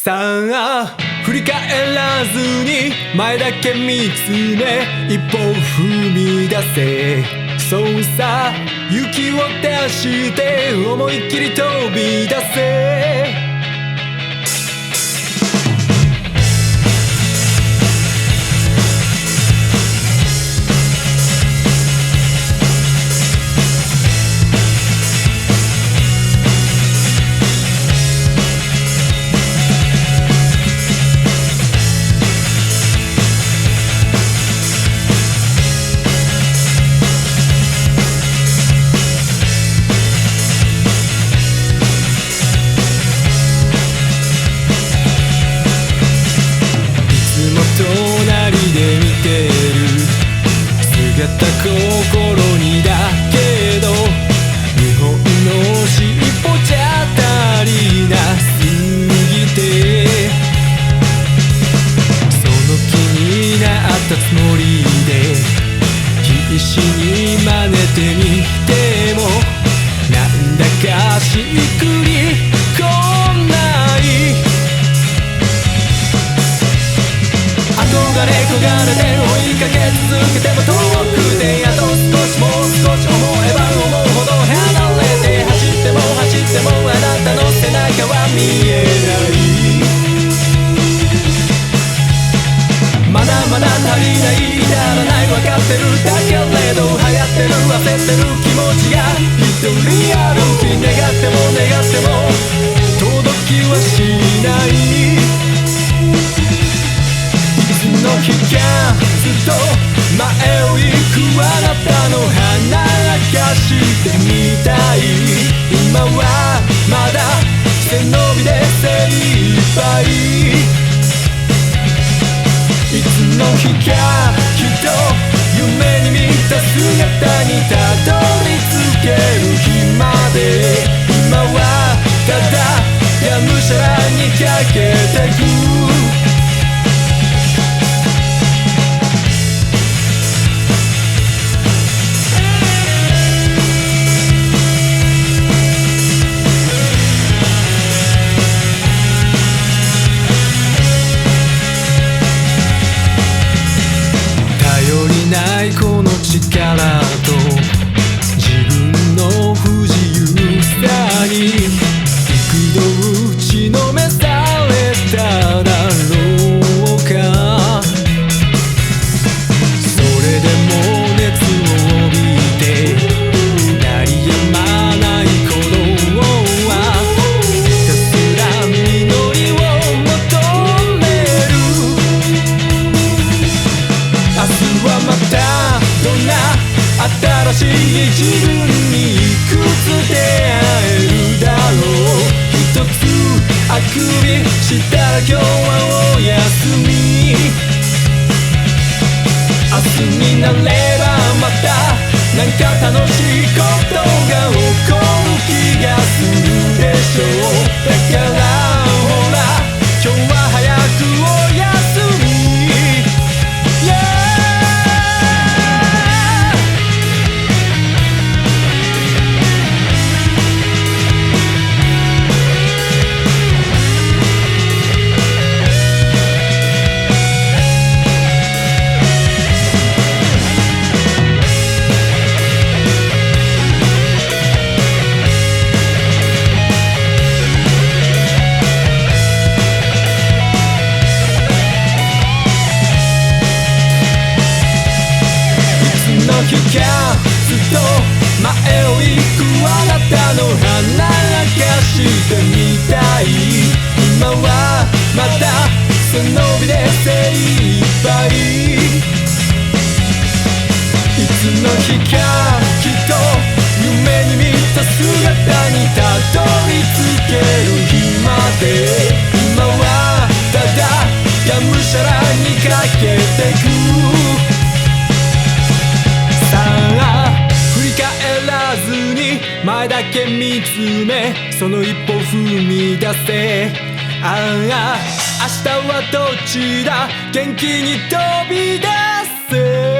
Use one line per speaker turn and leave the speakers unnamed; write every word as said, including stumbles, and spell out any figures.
さあ振り返らずに前だけ見つめ一歩踏み出せ。そうさ勇気を出して思いっきり飛び出せ。心にだけど日本の尻尾じゃ足りなすぎて、その気になったつもりで必死に真似てみてもなんだかしっくりこない。憧れ焦がれて追いかけ続けても遠くであと少しもう少し思えば思うほど離れて走っても走ってもあなたの背中は見えない。まだまだ足りない至らない分かってるだけれど流行ってる焦ってる気持ちが一人歩き願っても願っても届きはしない。の日がずっと前を行くあなたの鼻かしてみたい。今はまだ背伸びで精一杯。いつの日かきっと夢に見た姿にたどり着ける日まで今はただがむしゃらにかけてく。この力と自分の不自由さに幾度打ちのめされただろうか。それでも熱を帯びて鳴りやまない鼓動はひたすら実りを求める。明日はまたどんな新しい自分にいくつ出会えるだろう。一つあくびしたら今日はお休み。明日になればまたなんか楽しいことが起こる気がするでしょう。だからほら今日は早くお休み。日がずっと前を行くあなたの鼻かしてみたい。今はまた背伸びで精一杯。いつの日かきっと夢に見た姿にたどり着ける日まで今はただがむしゃらにかけてく。振り返らずに前だけ見つめその一歩踏み出せ。ああ明日はどっちだ元気に飛び出せ。